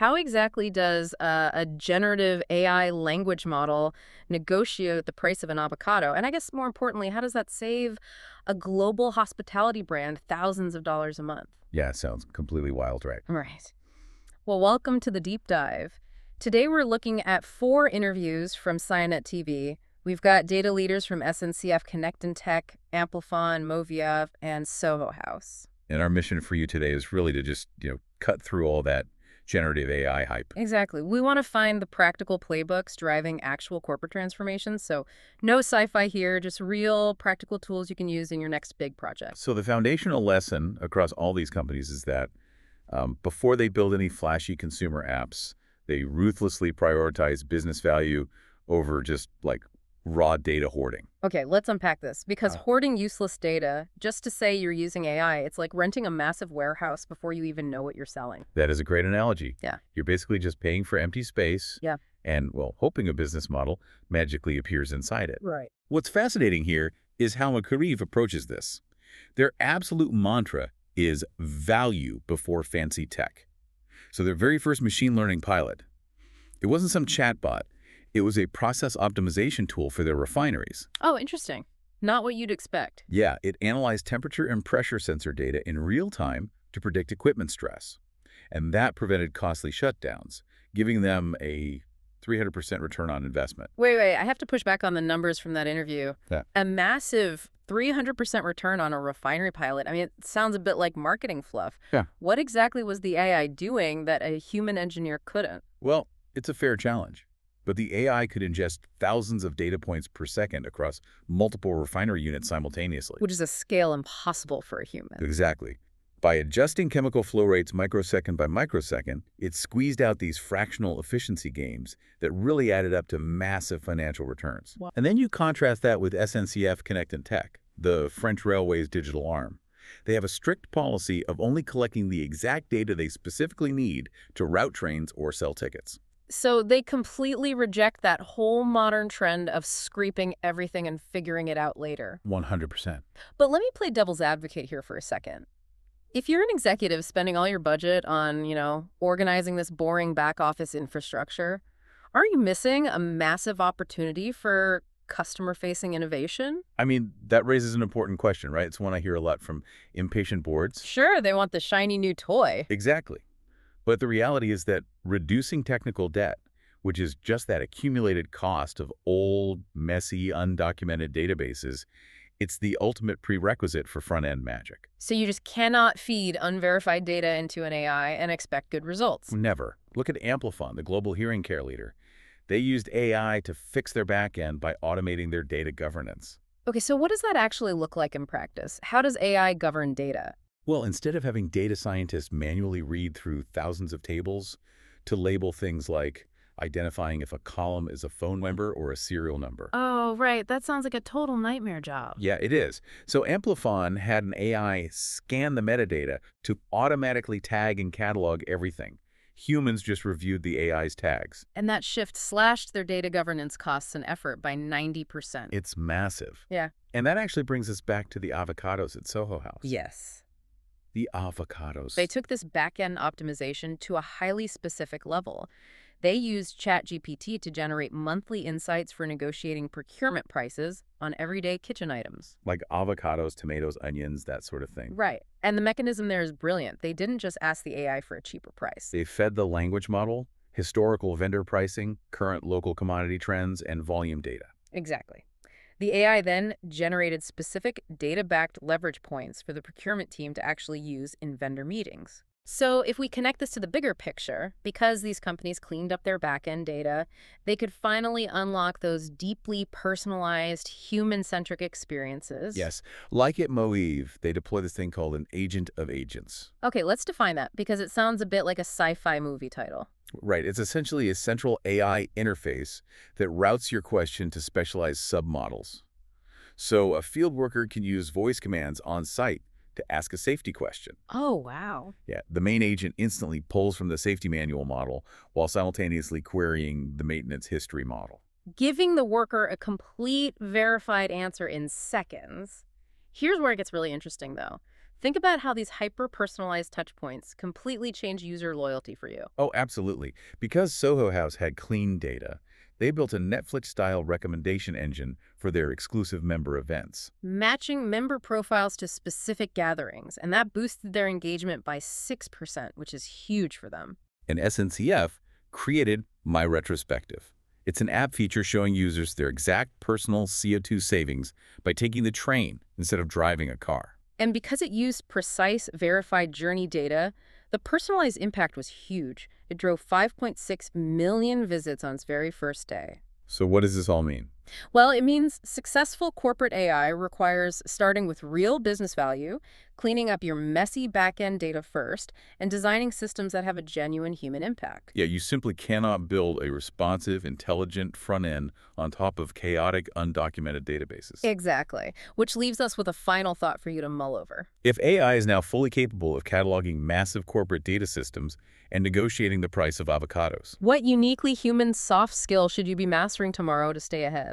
how exactly does a generative AI language model negotiate the price of an avocado? And I guess more importantly, how does that save a global hospitality brand thousands of dollars a month? Yeah, sounds completely wild, right? Right. Well, welcome to the deep dive. Today we're looking at 4 interviews from Cyanet TV. We've got data leaders from SNCF Connect and Tech, Amplifon, Movia, and Soho House. And our mission for you today is really to just, cut through all that generative AI hype. Exactly. We want to find the practical playbooks driving actual corporate transformations. So no sci-fi here, just real practical tools you can use in your next big project. So the foundational lesson across all these companies is that before they build any flashy consumer apps, they ruthlessly prioritize business value over just like raw data hoarding. Okay, let's unpack this. Because Uh, hoarding useless data, just to say you're using AI, it's like renting a massive warehouse before you even know what you're selling. That is a great analogy. Yeah. You're basically just paying for empty space Yeah. and, well, hoping a business model magically appears inside it. Right. What's fascinating here is how McCareve approaches this. Their absolute mantra is value before fancy tech. So their very first machine learning pilot, it wasn't some chatbot. It was a process optimization tool for their refineries. Oh, interesting. Not what you'd expect. Yeah, it analyzed temperature and pressure sensor data in real time to predict equipment stress. And that prevented costly shutdowns, giving them a 300% return on investment. Wait, I have to push back on the numbers from that interview. Yeah. A massive 300% return on a refinery pilot. I mean, it sounds a bit like marketing fluff. Yeah. What exactly was the AI doing that a human engineer couldn't? Well, it's a fair challenge. But the AI could ingest thousands of data points per second across multiple refinery units simultaneously. Which is a scale impossible for a human. Exactly. By adjusting chemical flow rates microsecond by microsecond, it squeezed out these fractional efficiency gains that really added up to massive financial returns. Wow. And then you contrast that with SNCF Connect and Tech, the French Railways digital arm. They have a strict policy of only collecting the exact data they specifically need to route trains or sell tickets. So they completely reject that whole modern trend of scraping everything and figuring it out later. 100%. But let me play devil's advocate here for a second. If you're an executive spending all your budget on, organizing this boring back office infrastructure, aren't you missing a massive opportunity for customer-facing innovation? I mean, that raises an important question, right? It's one I hear a lot from impatient boards. Sure, they want the shiny new toy. Exactly. But the reality is that reducing technical debt, which is just that accumulated cost of old, messy, undocumented databases, it's the ultimate prerequisite for front-end magic. So you just cannot feed unverified data into an AI and expect good results. Never. Look at Amplifon, the global hearing care leader. They used AI to fix their back-end by automating their data governance. Okay, so what does that actually look like in practice? How does AI govern data? Well, instead of having data scientists manually read through thousands of tables to label things like identifying if a column is a phone number or a serial number. Oh, right. That sounds like a total nightmare job. Yeah, it is. So Amplifon had an AI scan the metadata to automatically tag and catalog everything. Humans just reviewed the AI's tags. And that shift slashed their data governance costs and effort by 90%. It's massive. Yeah. And that actually brings us back to the avocados at Soho House. Yes. The avocados. They took this back-end optimization to a highly specific level. They used ChatGPT to generate monthly insights for negotiating procurement prices on everyday kitchen items. Like avocados, tomatoes, onions, that sort of thing. Right. And the mechanism there is brilliant. They didn't just ask the AI for a cheaper price. They fed the language model, historical vendor pricing, current local commodity trends, and volume data. Exactly. The AI then generated specific data-backed leverage points for the procurement team to actually use in vendor meetings. So if we connect this to the bigger picture, because these companies cleaned up their back-end data, they could finally unlock those deeply personalized, human-centric experiences. Yes, like at Moeve, they deploy this thing called an agent of agents. Okay, let's define that, because it sounds a bit like a sci-fi movie title. Right, it's essentially a central AI interface that routes your question to specialized submodels. So a field worker can use voice commands on site to ask a safety question. Oh, wow. Yeah, the main agent instantly pulls from the safety manual model while simultaneously querying the maintenance history model. Giving the worker a complete verified answer in seconds. Here's where it gets really interesting, though. Think about how these hyper-personalized touchpoints completely change user loyalty for you. Oh, absolutely. Because Soho House had clean data, they built a Netflix-style recommendation engine for their exclusive member events. Matching member profiles to specific gatherings, and that boosted their engagement by 6%, which is huge for them. And SNCF created My Retrospective. It's an app feature showing users their exact personal CO2 savings by taking the train instead of driving a car. And because it used precise, verified journey data, the personalized impact was huge. It drove 5.6 million visits on its very first day. So what does this all mean? Well, it means successful corporate AI requires starting with real business value, cleaning up your messy back-end data first, and designing systems that have a genuine human impact. Yeah, you simply cannot build a responsive, intelligent front end on top of chaotic, undocumented databases. Exactly, which leaves us with a final thought for you to mull over. If AI is now fully capable of cataloging massive corporate data systems and negotiating the price of avocados, What uniquely human soft skill should you be mastering tomorrow to stay ahead?